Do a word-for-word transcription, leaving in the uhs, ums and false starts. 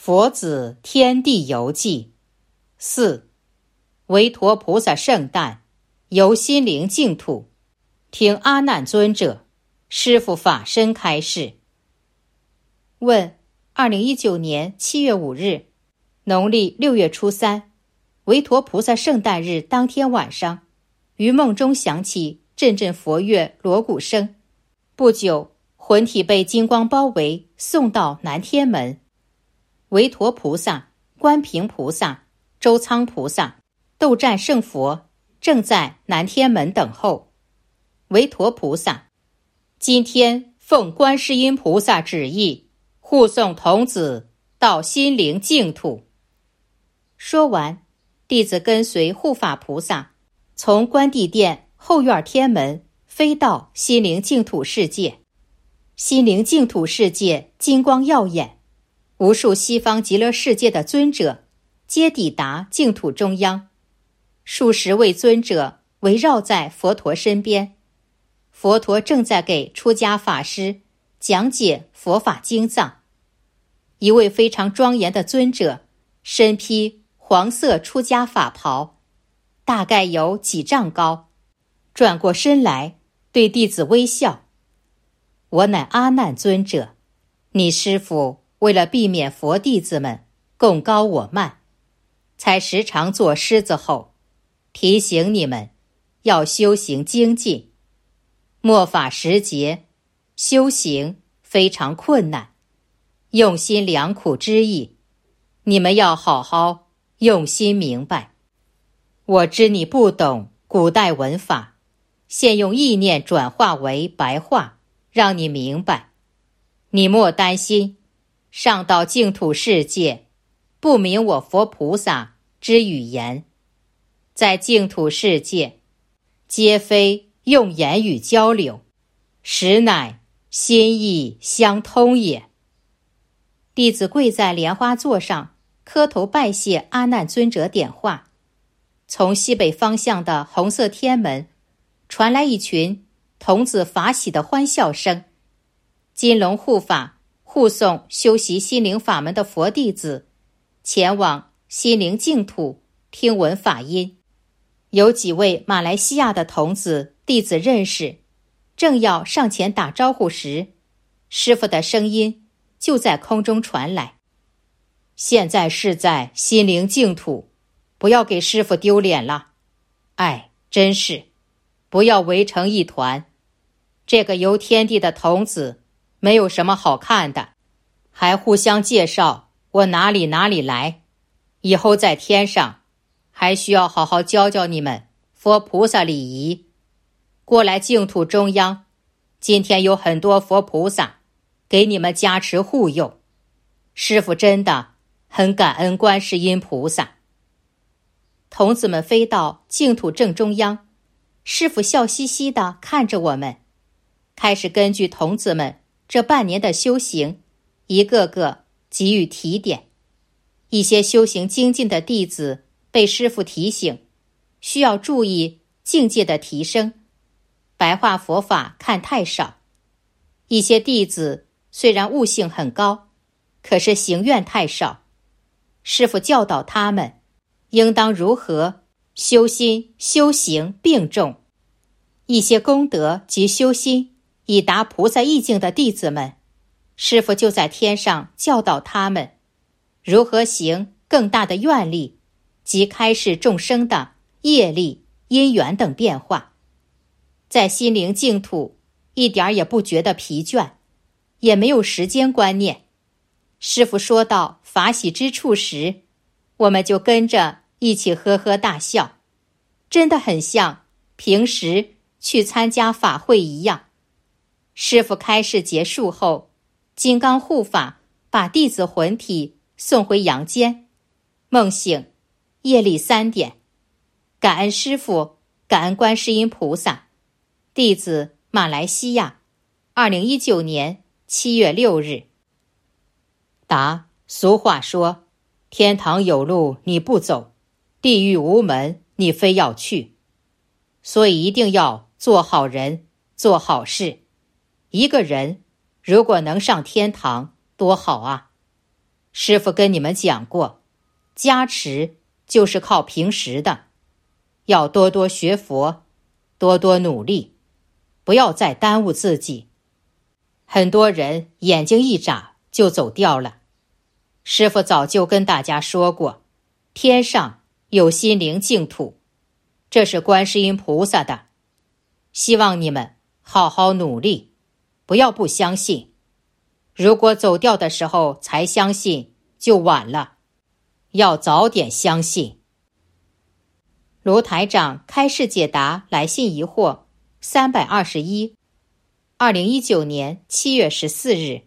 佛子天地游记四，维陀菩萨圣诞，游心灵净土，听阿难尊者师父法身开示。问：二零一九年七月五日，农历六月初三，维陀菩萨圣诞日当天晚上，于梦中响起阵阵佛乐锣鼓声，不久魂体被金光包围，送到南天门。维陀菩萨、观平菩萨、周仓菩萨、斗战胜佛正在南天门等候。维陀菩萨：今天奉观世音菩萨旨意，护送童子到心灵净土。说完，弟子跟随护法菩萨从观地殿后院天门飞到心灵净土世界。心灵净土世界金光耀眼，无数西方极乐世界的尊者皆抵达净土中央，数十位尊者围绕在佛陀身边。佛陀正在给出家法师讲解佛法经藏。一位非常庄严的尊者身披黄色出家法袍，大概有几丈高，转过身来对弟子微笑：我乃阿难尊者，你师父为了避免佛弟子们共高我慢，才时常做狮子吼，提醒你们要修行精进。末法时节，修行非常困难，用心良苦之意，你们要好好用心明白。我知你不懂古代文法，现用意念转化为白话，让你明白。你莫担心，上到净土世界，不明我佛菩萨之语言。在净土世界，皆非用言语交流，实乃心意相通也。弟子跪在莲花座上，磕头拜谢阿难尊者点化。从西北方向的红色天门传来一群童子法喜的欢笑声。金龙护法护送修习心灵法门的佛弟子前往心灵净土听闻法音。有几位马来西亚的童子弟子认识，正要上前打招呼时，师父的声音就在空中传来：现在是在心灵净土，不要给师父丢脸了。哎，真是不要围成一团，这个游天地的童子没有什么好看的，还互相介绍我哪里哪里来，以后在天上还需要好好教教你们佛菩萨礼仪。过来净土中央，今天有很多佛菩萨给你们加持护佑，师父真的很感恩观世音菩萨。童子们飞到净土正中央，师父笑嘻嘻地看着我们，开始根据童子们这半年的修行，一个个给予提点。一些修行精进的弟子被师父提醒，需要注意境界的提升，白话佛法看太少。一些弟子虽然悟性很高，可是行愿太少。师父教导他们应当如何修心修行并重。一些功德及修心已达菩萨意境的弟子们，师父就在天上教导他们如何行更大的愿力及开示众生的业力因缘等变化。在心灵净土一点也不觉得疲倦，也没有时间观念。师父说到法喜之处时，我们就跟着一起呵呵大笑，真的很像平时去参加法会一样。师父开示结束后，金刚护法把弟子魂体送回阳间，梦醒，夜里三点，感恩师父，感恩观世音菩萨。弟子马来西亚，二零一九年七月六日。答：俗话说，天堂有路你不走，地狱无门你非要去，所以一定要做好人，做好事。一个人如果能上天堂，多好啊！ 师父跟你们讲过，加持就是靠平时的，要多多学佛，多多努力，不要再耽误自己。很多人眼睛一眨就走掉了。师父早就跟大家说过，天上有心灵净土，这是观世音菩萨的。希望你们好好努力，不要不相信。如果走掉的时候才相信，就晚了，要早点相信。卢台长开示解答来信疑惑三百二十一，二零一九年七月十四日。